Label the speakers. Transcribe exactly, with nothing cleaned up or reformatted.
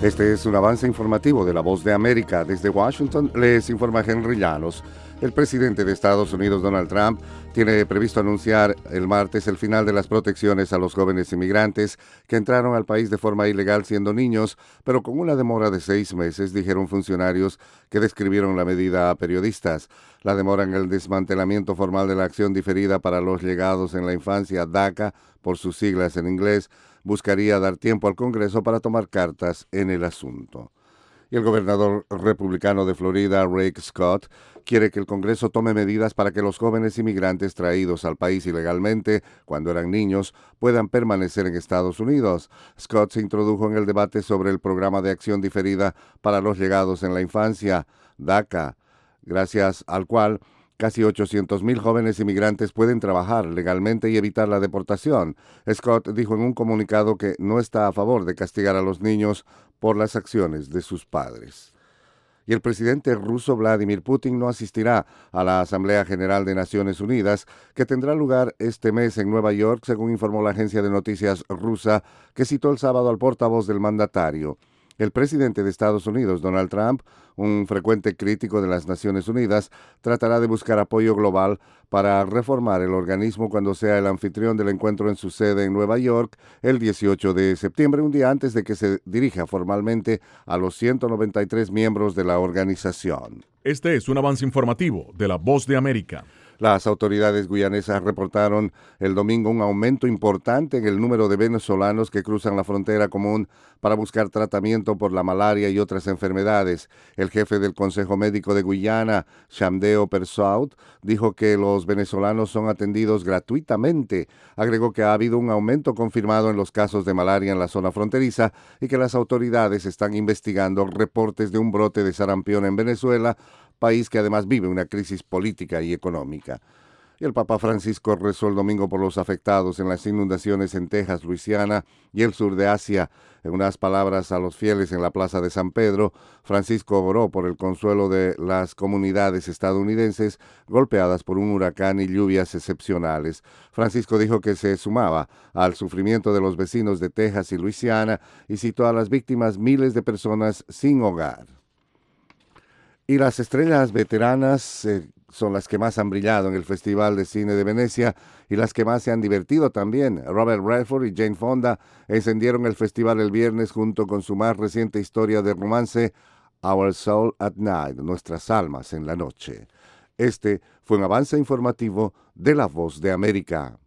Speaker 1: Este es un avance informativo de La Voz de América. Desde Washington les informa Henry Llanos. El presidente de Estados Unidos, Donald Trump, tiene previsto anunciar el martes el final de las protecciones a los jóvenes inmigrantes que entraron al país de forma ilegal siendo niños, pero con una demora de seis meses, dijeron funcionarios que describieron la medida a periodistas. La demora en el desmantelamiento formal de la acción diferida para los llegados en la infancia, DACA, por sus siglas en inglés, buscaría dar tiempo al Congreso para tomar cartas en el asunto. Y el gobernador republicano de Florida, Rick Scott, quiere que el Congreso tome medidas para que los jóvenes inmigrantes traídos al país ilegalmente cuando eran niños puedan permanecer en Estados Unidos. Scott se introdujo en el debate sobre el programa de acción diferida para los llegados en la infancia, DACA, gracias al cual casi ochocientos mil jóvenes inmigrantes pueden trabajar legalmente y evitar la deportación. Scott dijo en un comunicado que no está a favor de castigar a los niños por las acciones de sus padres. Y el presidente ruso Vladimir Putin no asistirá a la Asamblea General de Naciones Unidas, que tendrá lugar este mes en Nueva York, según informó la agencia de noticias rusa, que citó el sábado al portavoz del mandatario. El presidente de Estados Unidos, Donald Trump, un frecuente crítico de las Naciones Unidas, tratará de buscar apoyo global para reformar el organismo cuando sea el anfitrión del encuentro en su sede en Nueva York el dieciocho de septiembre, un día antes de que se dirija formalmente a los ciento noventa y tres miembros de la organización.
Speaker 2: Este es un avance informativo de La Voz de América.
Speaker 1: Las autoridades guyanesas reportaron el domingo un aumento importante en el número de venezolanos que cruzan la frontera común para buscar tratamiento por la malaria y otras enfermedades. El jefe del Consejo Médico de Guyana, Shamdeo Persaud, dijo que los venezolanos son atendidos gratuitamente. Agregó que ha habido un aumento confirmado en los casos de malaria en la zona fronteriza y que las autoridades están investigando reportes de un brote de sarampión en Venezuela, país que además vive una crisis política y económica. Y el Papa Francisco rezó el domingo por los afectados en las inundaciones en Texas, Luisiana y el sur de Asia. En unas palabras a los fieles en la Plaza de San Pedro, Francisco oró por el consuelo de las comunidades estadounidenses golpeadas por un huracán y lluvias excepcionales. Francisco dijo que se sumaba al sufrimiento de los vecinos de Texas y Luisiana y citó a las víctimas miles de personas sin hogar. Y las estrellas veteranas eh, son las que más han brillado en el Festival de Cine de Venecia y las que más se han divertido también. Robert Redford y Jane Fonda encendieron el festival el viernes junto con su más reciente historia de romance, Our Soul at Night, Nuestras Almas en la Noche. Este fue un avance informativo de La Voz de América.